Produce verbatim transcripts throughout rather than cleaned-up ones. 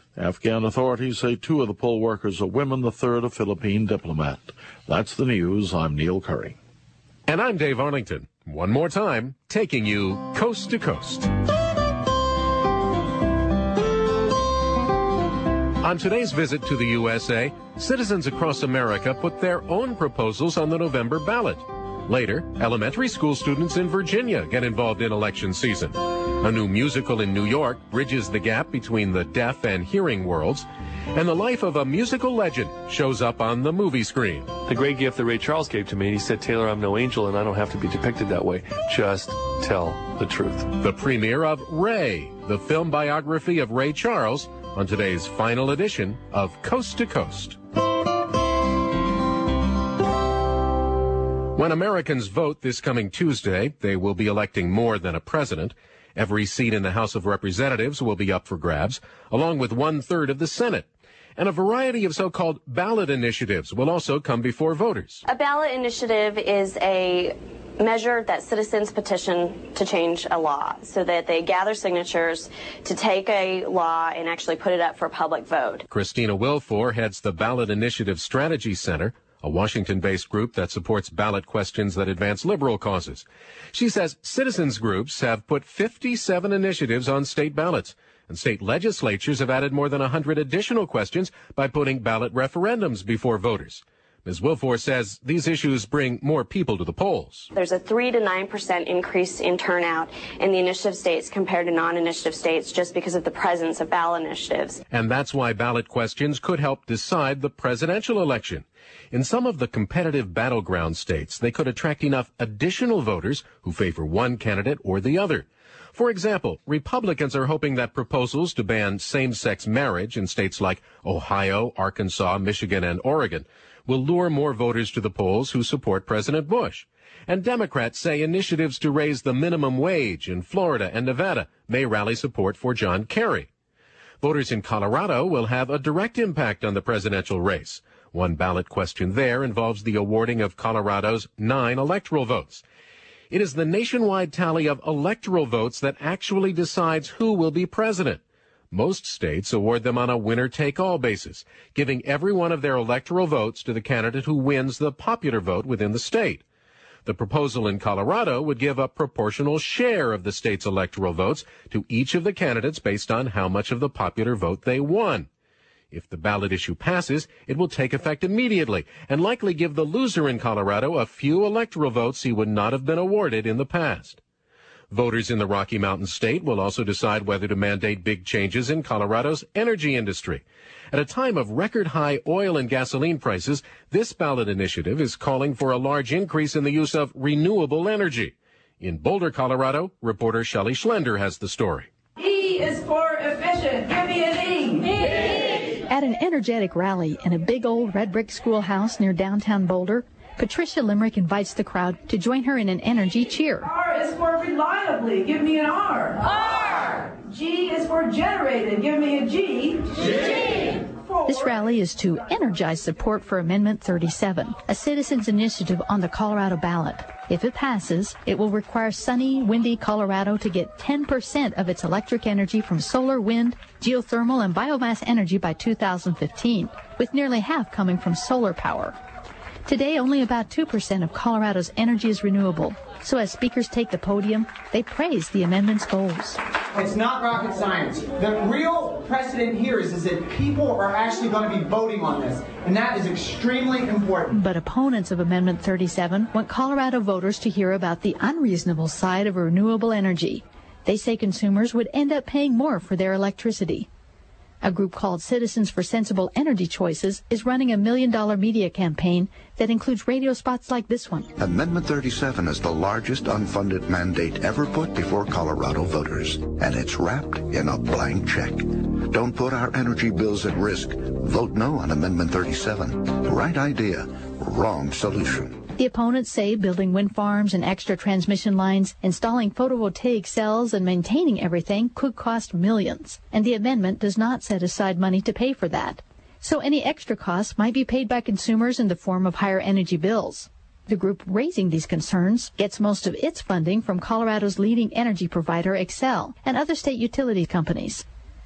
Afghan authorities say two of the poll workers are women, the third a Philippine diplomat. That's the news. I'm Neil Curry. And I'm Dave Arlington. One more time, taking you coast to coast. On today's visit to the U S A, citizens across America put their own proposals on the November ballot. Later, elementary school students in Virginia get involved in election season. A new musical in New York bridges the gap between the deaf and hearing worlds. And the life of a musical legend shows up on the movie screen. The great gift that Ray Charles gave to me, and he said, Taylor, I'm no angel, and I don't have to be depicted that way. Just tell the truth. The premiere of Ray, the film biography of Ray Charles, on today's final edition of Coast to Coast. When Americans vote this coming Tuesday, they will be electing more than a president. Every seat in the House of Representatives will be up for grabs, along with one-third of the Senate. And a variety of so-called ballot initiatives will also come before voters. A ballot initiative is a measure that citizens petition to change a law, so that they gather signatures to take a law and actually put it up for a public vote. Christina Wilfor heads the Ballot Initiative Strategy Center, a Washington-based group that supports ballot questions that advance liberal causes. She says citizens groups have put fifty-seven initiatives on state ballots, and state legislatures have added more than one hundred additional questions by putting ballot referendums before voters. Miz Wilfor says these issues bring more people to the polls. There's a three to nine percent increase in turnout in the initiative states compared to non-initiative states just because of the presence of ballot initiatives. And that's why ballot questions could help decide the presidential election. In some of the competitive battleground states, they could attract enough additional voters who favor one candidate or the other. For example, Republicans are hoping that proposals to ban same-sex marriage in states like Ohio, Arkansas, Michigan, and Oregon will lure more voters to the polls who support President Bush. And Democrats say initiatives to raise the minimum wage in Florida and Nevada may rally support for John Kerry. Voters in Colorado will have a direct impact on the presidential race. One ballot question there involves the awarding of Colorado's nine electoral votes. It is the nationwide tally of electoral votes that actually decides who will be president. Most states award them on a winner-take-all basis, giving every one of their electoral votes to the candidate who wins the popular vote within the state. The proposal in Colorado would give a proportional share of the state's electoral votes to each of the candidates based on how much of the popular vote they won. If the ballot issue passes, it will take effect immediately and likely give the loser in Colorado a few electoral votes he would not have been awarded in the past. Voters in the Rocky Mountain state will also decide whether to mandate big changes in Colorado's energy industry. At a time of record-high oil and gasoline prices, this ballot initiative is calling for a large increase in the use of renewable energy. In Boulder, Colorado, reporter Shelley Schlender has the story. E is for efficient. Give me an E. E. At an energetic rally in a big old red brick schoolhouse near downtown Boulder, Patricia Limerick invites the crowd to join her in an energy cheer. R is for reliably. Give me an R. R. G is for generated. Give me a G. G. This rally is to energize support for Amendment thirty-seven, a citizens' initiative on the Colorado ballot. If it passes, it will require sunny, windy Colorado to get ten percent of its electric energy from solar, wind, geothermal, and biomass energy by two thousand fifteen, with nearly half coming from solar power. Today, only about two percent of Colorado's energy is renewable. So as speakers take the podium, they praise the amendment's goals. It's not rocket science. The real precedent here is, is that people are actually going to be voting on this, and that is extremely important. But opponents of Amendment thirty-seven want Colorado voters to hear about the unreasonable side of renewable energy. They say consumers would end up paying more for their electricity. A group called Citizens for Sensible Energy Choices is running a million-dollar media campaign that includes radio spots like this one. Amendment thirty-seven is the largest unfunded mandate ever put before Colorado voters, and it's wrapped in a blank check. Don't put our energy bills at risk. Vote no on Amendment thirty-seven. Right idea, wrong solution. The opponents say building wind farms and extra transmission lines, installing photovoltaic cells, and maintaining everything could cost millions, and the amendment does not set aside money to pay for that. So any extra costs might be paid by consumers in the form of higher energy bills. The group raising these concerns gets most of its funding from Colorado's leading energy provider, Xcel, and other state utility companies.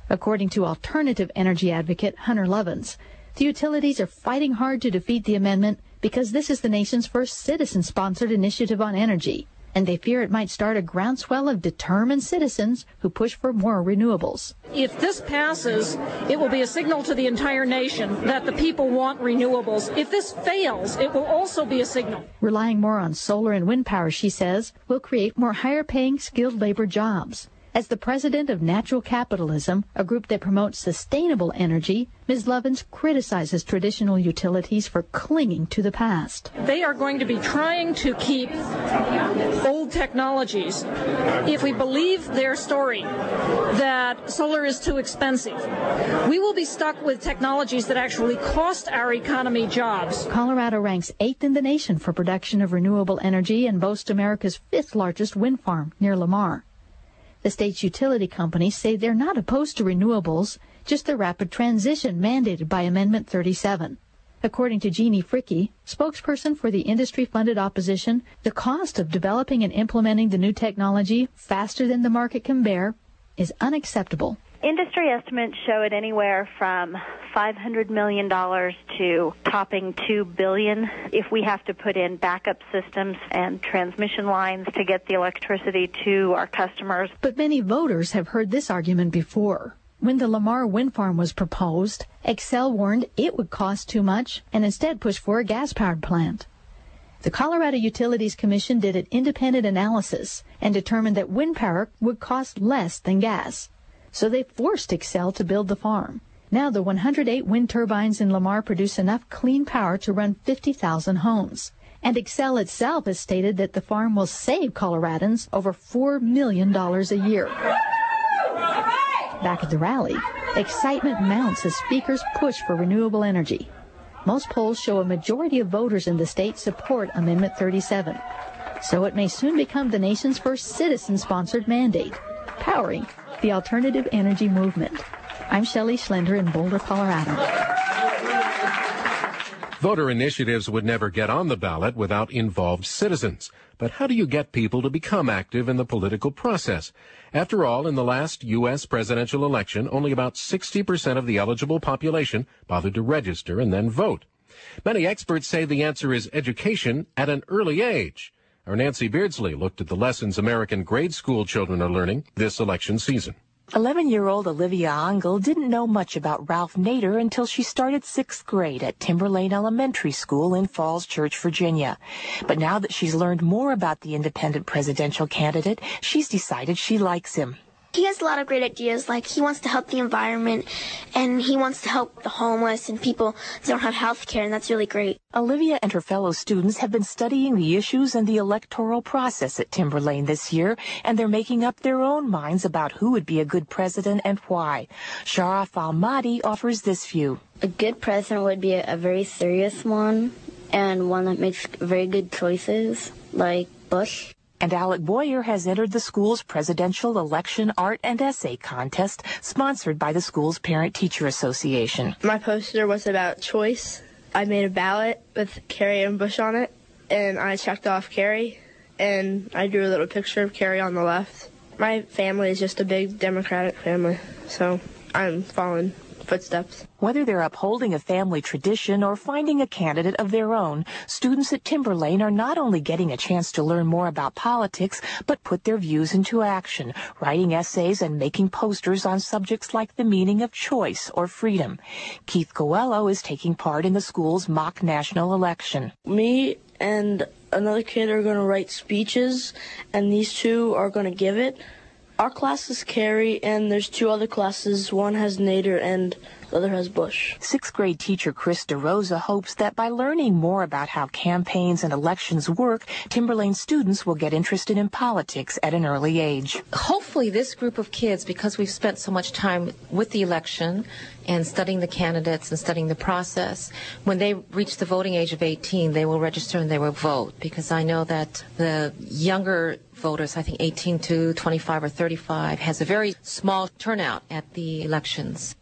According to alternative energy advocate Hunter Lovins, the utilities are fighting hard to defeat the amendment because this is the nation's first citizen-sponsored initiative on energy, and they fear it might start a groundswell of determined citizens who push for more renewables. If this passes, it will be a signal to the entire nation that the people want renewables. If this fails, it will also be a signal. Relying more on solar and wind power, she says, will create more higher-paying skilled labor jobs. As the president of Natural Capitalism, a group that promotes sustainable energy, Miz Lovins criticizes traditional utilities for clinging to the past. They are going to be trying to keep old technologies. If we believe their story that solar is too expensive, we will be stuck with technologies that actually cost our economy jobs. Colorado ranks eighth in the nation for production of renewable energy and boasts America's fifth largest wind farm near Lamar. The state's utility companies say they're not opposed to renewables, just the rapid transition mandated by Amendment thirty-seven. According to Jeannie Fricke, spokesperson for the industry-funded opposition, the cost of developing and implementing the new technology faster than the market can bear is unacceptable. Industry estimates show it anywhere from five hundred million dollars to topping two billion dollars if we have to put in backup systems and transmission lines to get the electricity to our customers. But many voters have heard this argument before. When the Lamar wind farm was proposed, Xcel warned it would cost too much and instead pushed for a gas-powered plant. The Colorado Utilities Commission did an independent analysis and determined that wind power would cost less than gas. So they forced Xcel to build the farm. Now the one hundred eight wind turbines in Lamar produce enough clean power to run fifty thousand homes. And Xcel itself has stated that the farm will save Coloradans over four million dollars a year. Back at the rally, excitement mounts as speakers push for renewable energy. Most polls show a majority of voters in the state support Amendment thirty-seven. So it may soon become the nation's first citizen-sponsored mandate, powering the alternative energy movement. I'm Shelley Schlender in Boulder, Colorado. Voter initiatives would never get on the ballot without involved citizens. But how do you get people to become active in the political process? After all, in the last U S presidential election, only about sixty percent of the eligible population bothered to register and then vote. Many experts say the answer is education at an early age. Our Nancy Beardsley looked at the lessons American grade school children are learning this election season. eleven-year-old Olivia Angel didn't know much about Ralph Nader until she started sixth grade at Timberlane Elementary School in Falls Church, Virginia. But now that she's learned more about the independent presidential candidate, she's decided she likes him. He has a lot of great ideas, like he wants to help the environment, and he wants to help the homeless and people that don't have health care, and that's really great. Olivia and her fellow students have been studying the issues and the electoral process at Timberlane this year, and they're making up their own minds about who would be a good president and why. Sharaf Al-Mahdi offers this view. A good president would be a, a very serious one, and one that makes very good choices, like Bush. And Alec Boyer has entered the school's presidential election art and essay contest, sponsored by the school's Parent-Teacher Association. My poster was about choice. I made a ballot with Kerry and Bush on it, and I checked off Kerry, and I drew a little picture of Kerry on the left. My family is just a big Democratic family, so I'm following footsteps. Whether they're upholding a family tradition or finding a candidate of their own, students at Timberlane are not only getting a chance to learn more about politics, but put their views into action, writing essays and making posters on subjects like the meaning of choice or freedom. Keith Coelho is taking part in the school's mock national election. Me and another kid are going to write speeches, and these two are going to give it. Our class is Kerry, and there's two other classes. One has Nader, and the other has Bush. Sixth grade teacher Chris DeRosa hopes that by learning more about how campaigns and elections work, Timberlane students will get interested in politics at an early age. Hopefully this group of kids, because we've spent so much time with the election and studying the candidates and studying the process, when they reach the voting age of eighteen, they will register and they will vote, because I know that the younger voters, I think eighteen to twenty-five or thirty-five, has a very small turnout at the elections.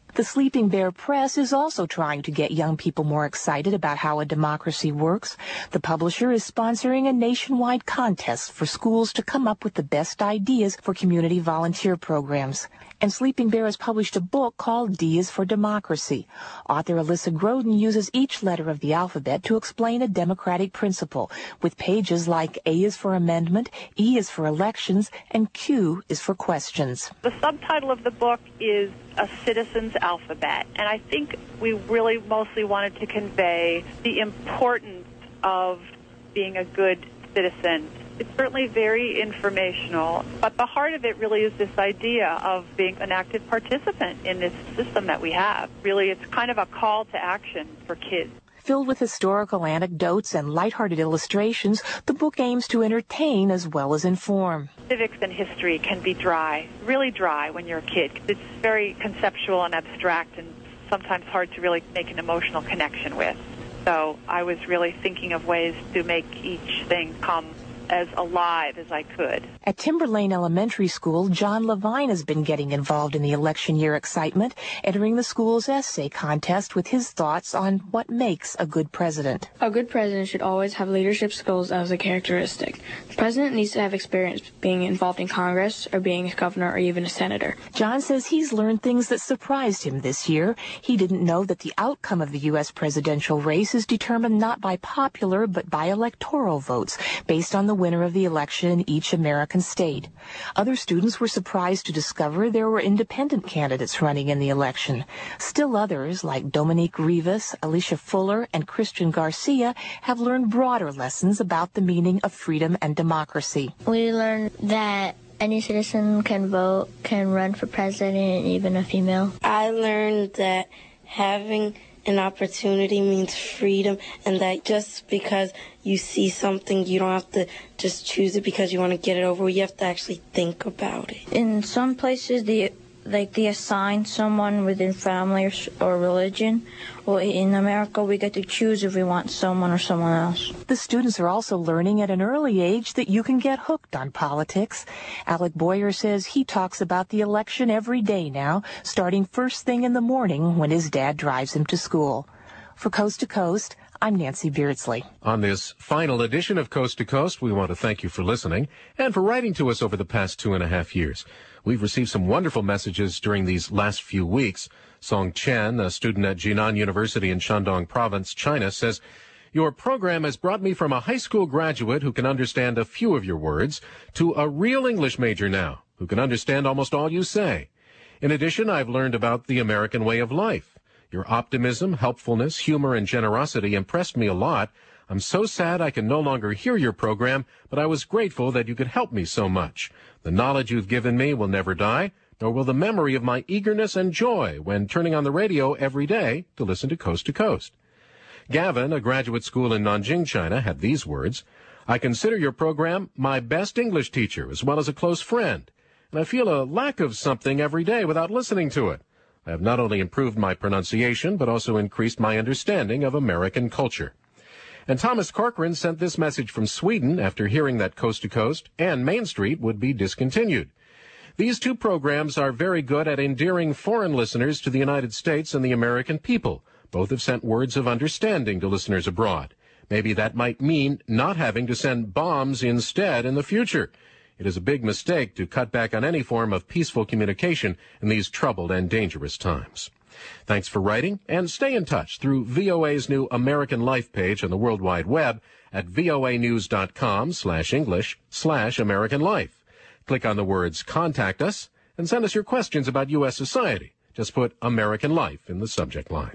The Sleeping Bear Press is also trying to get young people more excited about how a democracy works. The publisher is sponsoring a nationwide contest for schools to come up with the best ideas for community volunteer programs. And Sleeping Bear has published a book called D is for Democracy. Author Alyssa Groden uses each letter of the alphabet to explain a democratic principle, with pages like A is for Amendment, E is for Elections, and Q is for Questions. The subtitle of the book is A Citizen's Alphabet, and I think we really mostly wanted to convey the importance of being a good citizen. It's certainly very informational, but the heart of it really is this idea of being an active participant in this system that we have. Really, it's kind of a call to action for kids. Filled with historical anecdotes and lighthearted illustrations, the book aims to entertain as well as inform. Civics and history can be dry, really dry when you're a kid. It's very conceptual and abstract and sometimes hard to really make an emotional connection with. So I was really thinking of ways to make each thing come as alive as I could. At Timberlane Elementary School, John Levine has been getting involved in the election year excitement, entering the school's essay contest with his thoughts on what makes a good president. A good president should always have leadership skills as a characteristic. The president needs to have experience being involved in Congress or being a governor or even a senator. John says he's learned things that surprised him this year. He didn't know that the outcome of the U S presidential race is determined not by popular but by electoral votes, based on the winner of the election in each American state. Other students were surprised to discover there were independent candidates running in the election. Still others, like Dominique Rivas, Alicia Fuller, and Christian Garcia, have learned broader lessons about the meaning of freedom and democracy. We learned that any citizen can vote, can run for president, even a female. I learned that having an opportunity means freedom, and that just because you see something, you don't have to just choose it because you want to get it over. You have to actually think about it. In some places, the like they assign someone within family or, or religion. Well, in America, we get to choose if we want someone or someone else. The students are also learning at an early age that you can get hooked on politics. Alec Boyer says he talks about the election every day now, starting first thing in the morning when his dad drives him to school. For Coast to Coast, I'm Nancy Beardsley. On this final edition of Coast to Coast, we want to thank you for listening and for writing to us over the past two and a half years. We've received some wonderful messages during these last few weeks. Song Chen, a student at Jinan University in Shandong Province, China, says, "Your program has brought me from a high school graduate who can understand a few of your words to a real English major now who can understand almost all you say. In addition, I've learned about the American way of life. Your optimism, helpfulness, humor, and generosity impressed me a lot. I'm so sad I can no longer hear your program, but I was grateful that you could help me so much. The knowledge you've given me will never die, nor will the memory of my eagerness and joy when turning on the radio every day to listen to Coast to Coast." Gavin, a graduate school in Nanjing, China, had these words, "I consider your program my best English teacher as well as a close friend, and I feel a lack of something every day without listening to it. I have not only improved my pronunciation, but also increased my understanding of American culture." And Thomas Corcoran sent this message from Sweden after hearing that Coast to Coast and Main Street would be discontinued. "These two programs are very good at endearing foreign listeners to the United States and the American people. Both have sent words of understanding to listeners abroad. Maybe that might mean not having to send bombs instead in the future. It is a big mistake to cut back on any form of peaceful communication in these troubled and dangerous times." Thanks for writing, and stay in touch through V O A's new American Life page on the World Wide Web at voanews.com slash English slash American Life. Click on the words Contact Us and send us your questions about U S society. Just put American Life in the subject line.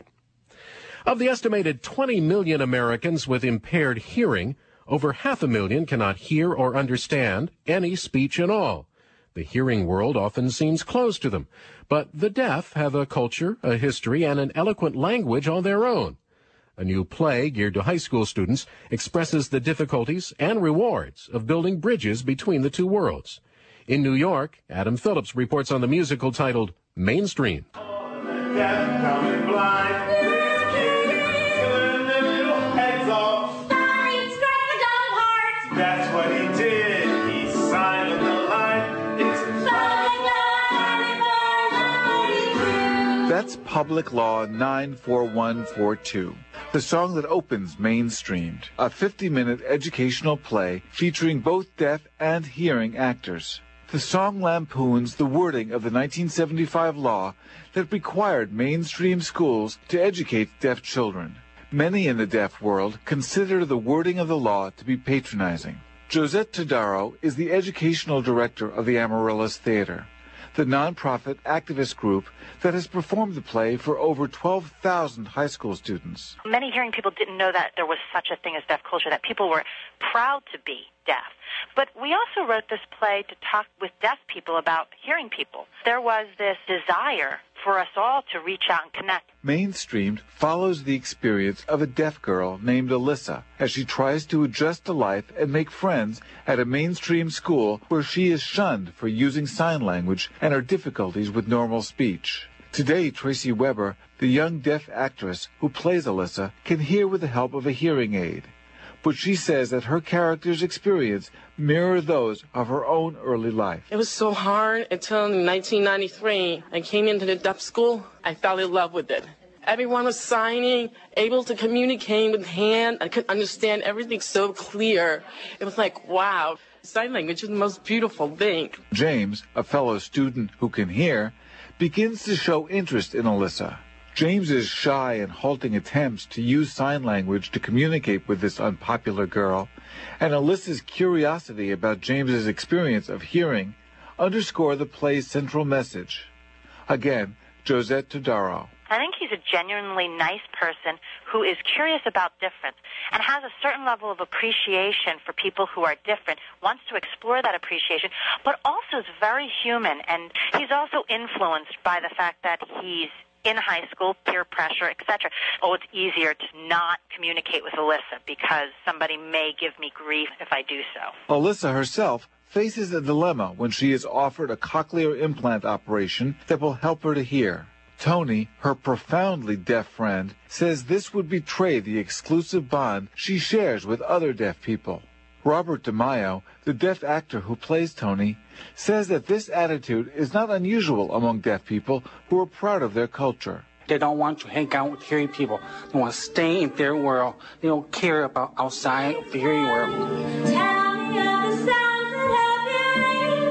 Of the estimated twenty million Americans with impaired hearing, over half a million cannot hear or understand any speech at all. The hearing world often seems closed to them, but the deaf have a culture, a history, and an eloquent language all their own. A new play geared to high school students expresses the difficulties and rewards of building bridges between the two worlds. In New York, Adam Phillips reports on the musical titled Mainstream. That's what he did. He signed the line. It's That's States Public Law nine four one four two. The song that opens Mainstreamed, a fifty-minute educational play featuring both deaf and hearing actors. The song lampoons the wording of the nineteen seventy-five law that required mainstream schools to educate deaf children. Many in the deaf world consider the wording of the law to be patronizing. Josette Todaro is the educational director of the Amaryllis Theater, the nonprofit activist group that has performed the play for over twelve thousand high school students. Many hearing people didn't know that there was such a thing as deaf culture, that people were proud to be deaf. But we also wrote this play to talk with deaf people about hearing people. There was this desire for us all to reach out and connect. Mainstreamed follows the experience of a deaf girl named Alyssa as she tries to adjust to life and make friends at a mainstream school where she is shunned for using sign language and her difficulties with normal speech. Today, Tracy Weber, the young deaf actress who plays Alyssa, can hear with the help of a hearing aid. But she says that her character's experience mirror those of her own early life. It was so hard until in nineteen ninety-three, I came into the deaf school. I fell in love with it. Everyone was signing, able to communicate with hand. I could understand everything so clear. It was like, wow, sign language is the most beautiful thing. James, a fellow student who can hear, begins to show interest in Alyssa. James's shy and halting attempts to use sign language to communicate with this unpopular girl, and Alyssa's curiosity about James's experience of hearing, underscore the play's central message. Again, Josette Todaro. I think he's a genuinely nice person who is curious about difference and has a certain level of appreciation for people who are different, wants to explore that appreciation, but also is very human. And he's also influenced by the fact that he's in high school, peer pressure, et cetera. Oh, it's easier to not communicate with Alyssa because somebody may give me grief if I do so. Alyssa herself faces a dilemma when she is offered a cochlear implant operation that will help her to hear. Tony, her profoundly deaf friend, says this would betray the exclusive bond she shares with other deaf people. Robert DeMaio, the deaf actor who plays Tony, says that this attitude is not unusual among deaf people who are proud of their culture. They don't want to hang out with hearing people. They want to stay in their world. They don't care about outside of the hearing world. Tell me of the sounds that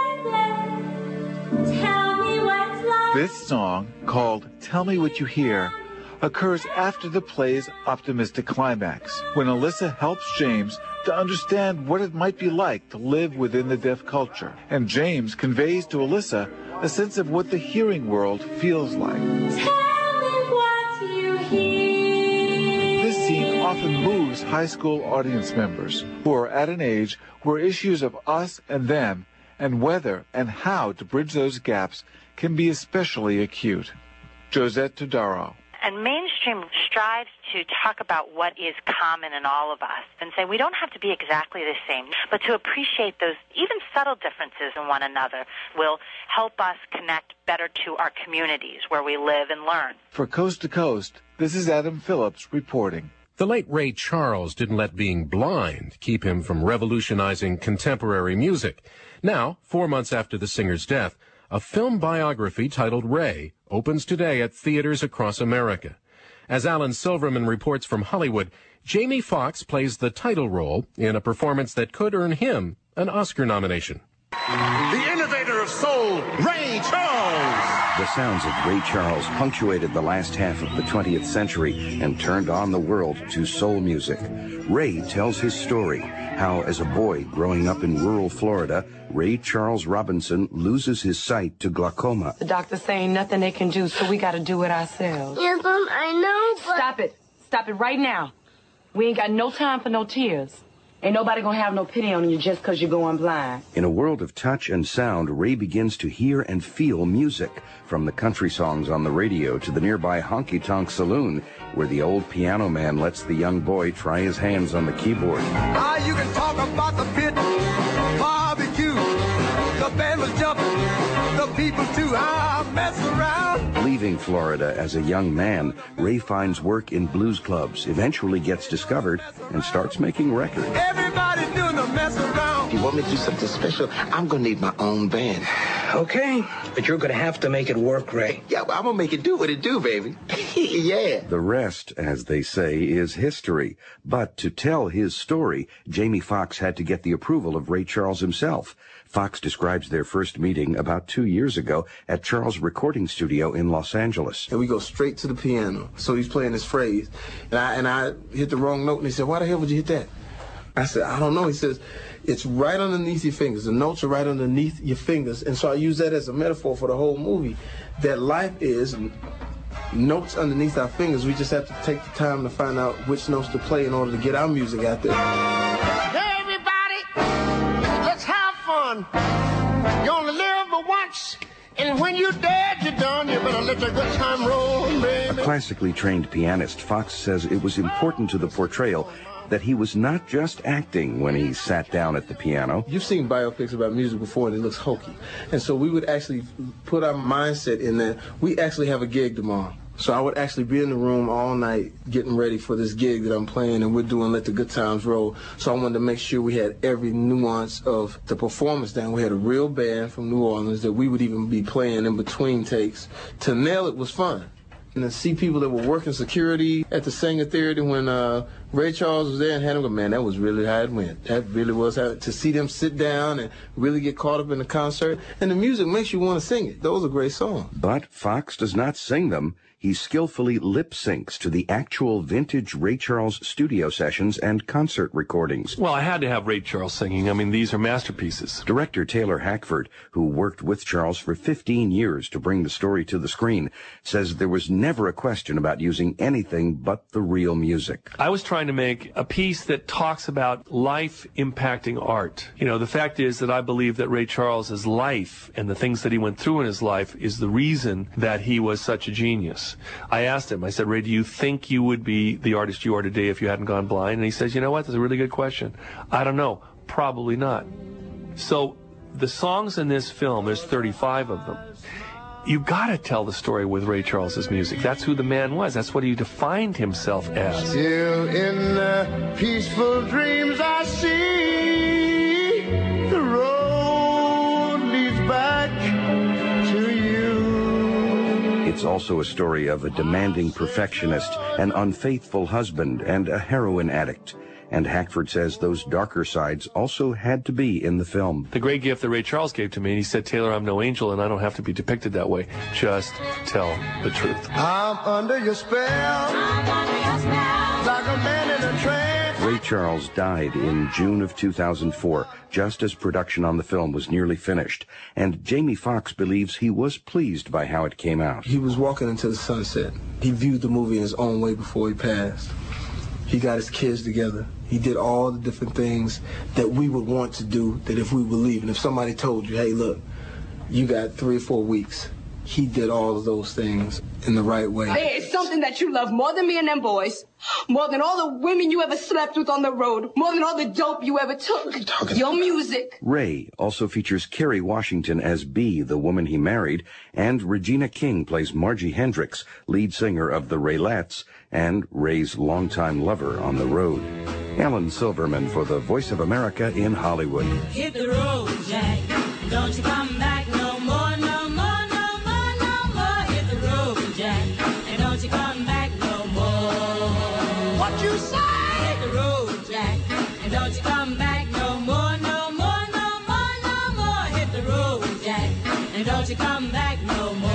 have you Tell me what it's like. This song, called Tell Me What You Hear, occurs after the play's optimistic climax, when Alyssa helps James to understand what it might be like to live within the deaf culture. And James conveys to Alyssa a sense of what the hearing world feels like. Tell me what you hear. This scene often moves high school audience members who are at an age where issues of us and them and whether and how to bridge those gaps can be especially acute. Josette Todaro. And Mainstream strives to talk about what is common in all of us and say we don't have to be exactly the same, but to appreciate those even subtle differences in one another will help us connect better to our communities where we live and learn. For Coast to Coast, this is Adam Phillips reporting. The late Ray Charles didn't let being blind keep him from revolutionizing contemporary music. Now, four months after the singer's death, a film biography titled Ray opens today at theaters across America. As Alan Silverman reports from Hollywood, Jamie Foxx plays the title role in a performance that could earn him an Oscar nomination. The innovator of soul, Ray Charles. The sounds of Ray Charles punctuated the last half of the twentieth century and turned on the world to soul music. Ray tells his story, how as a boy growing up in rural Florida, Ray Charles Robinson loses his sight to glaucoma. The doctor's saying nothing they can do, so we got to do it ourselves. Yes, Mom, I know, but... Stop it. Stop it right now. We ain't got no time for no tears. Ain't nobody gonna have no pity on you just because you're going blind. In a world of touch and sound, Ray begins to hear and feel music, from the country songs on the radio to the nearby honky-tonk saloon, where the old piano man lets the young boy try his hands on the keyboard. Ah, you can talk about the pit, barbecue, the band was jumping, the people too, I mess around. Leaving Florida as a young man, Ray finds work in blues clubs, eventually gets discovered, and starts making records. Everybody doing the mess around. He want me to do something special, I'm going to need my own band. Okay, but you're going to have to make it work, Ray. Yeah, well, I'm going to make it do what it do, baby. Yeah. The rest, as they say, is history. But to tell his story, Jamie Foxx had to get the approval of Ray Charles himself. Fox describes their first meeting about two years ago at Charles' recording studio in Los Angeles. And we go straight to the piano. So he's playing this phrase. And I, and I hit the wrong note, and he said, why the hell would you hit that? I said, I don't know. He says, it's right underneath your fingers. The notes are right underneath your fingers. And so I use that as a metaphor for the whole movie, that life is notes underneath our fingers. We just have to take the time to find out which notes to play in order to get our music out there. Hey, everybody, let's have fun. You only live but once. And when you're dead, you're done. You better let the good time roll, baby. A classically trained pianist, Fox says it was important to the portrayal that he was not just acting when he sat down at the piano. You've seen biopics about music before, and it looks hokey. And so we would actually put our mindset in that we actually have a gig tomorrow. So I would actually be in the room all night getting ready for this gig that I'm playing, and we're doing Let the Good Times Roll. So I wanted to make sure we had every nuance of the performance down. We had a real band from New Orleans that we would even be playing in between takes. To nail it was fun. And to see people that were working security at the Sanger Theater when uh, Ray Charles was there and had him go, man, that was really how it went. That really was how, to see them sit down and really get caught up in the concert. And the music makes you want to sing it. Those are great songs. But Fox does not sing them. He skillfully lip-syncs to the actual vintage Ray Charles studio sessions and concert recordings. Well, I had to have Ray Charles singing. I mean, these are masterpieces. Director Taylor Hackford, who worked with Charles for fifteen years to bring the story to the screen, says there was never a question about using anything but the real music. I was trying to make a piece that talks about life impacting art. You know, the fact is that I believe that Ray Charles's life and the things that he went through in his life is the reason that he was such a genius. I asked him, I said, Ray, do you think you would be the artist you are today if you hadn't gone blind? And he says, you know what, that's a really good question. I don't know. Probably not. So the songs in this film, there's thirty-five of them. You've got to tell the story with Ray Charles's music. That's who the man was. That's what he defined himself as. Still in the peaceful dreams I see, the road leads back to you. It's also a story of a demanding perfectionist, an unfaithful husband, and a heroin addict. And Hackford says those darker sides also had to be in the film. The great gift that Ray Charles gave to me, and he said, Taylor, I'm no angel, and I don't have to be depicted that way. Just tell the truth. I'm under your spell. I'm under your spell. Like a man in a trance. Ray Charles died in June of two thousand four, just as production on the film was nearly finished. And Jamie Foxx believes he was pleased by how it came out. He was walking into the sunset. He viewed the movie in his own way before he passed. He got his kids together. He did all the different things that we would want to do, that if we believe. And if somebody told you, hey, look, you got three or four weeks, he did all of those things in the right way. Hey, it's something that you love more than me and them boys, more than all the women you ever slept with on the road, more than all the dope you ever took. Your music. Ray also features Kerry Washington as Bee, the woman he married, and Regina King plays Margie Hendricks, lead singer of the Raylettes, and Ray's longtime lover on the road. Alan Silverman for the Voice of America in Hollywood. Hit the road, Jack. Don't you come back no more, no more, no more, no more. Hit the road, Jack. And don't you come back no more. What you say? Hit the road, Jack. And don't you come back no more, no more, no more, no more. Hit the road, Jack. And don't you come back no more.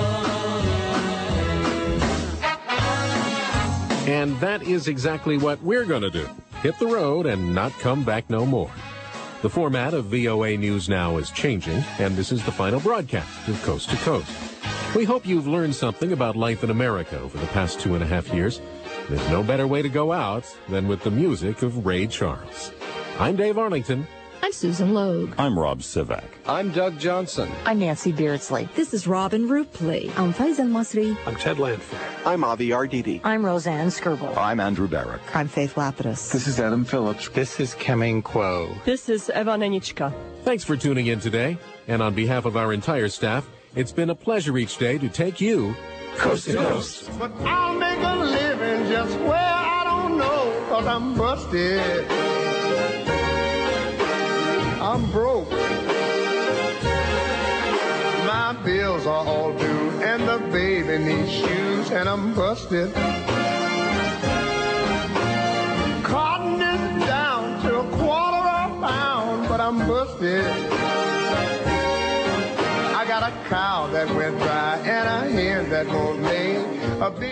And that is exactly what we're going to do. Hit the road and not come back no more. The format of V O A News Now is changing, and this is the final broadcast of Coast to Coast. We hope you've learned something about life in America over the past two and a half years. There's no better way to go out than with the music of Ray Charles. I'm Dave Arlington. I'm Susan Logue. I'm Rob Sivak. I'm Doug Johnson. I'm Nancy Beardsley. This is Robin Rupley. I'm Faisal Masri. I'm Ted Lanford. I'm Avi Arditi. I'm Roseanne Skirble. I'm Andrew Barrick. I'm Faith Lapidus. This is Adam Phillips. This is Kemming Kuo. This is Evan Enichka. Thanks for tuning in today. And on behalf of our entire staff, it's been a pleasure each day to take you coast to coast. But I'll make a living just where I don't know, 'cause I'm busted. I'm broke. My bills are all due, and the baby needs shoes, and I'm busted. Cotton is down to a quarter a pound, but I'm busted. I got a cow that went dry, and a hen that won't lay. A big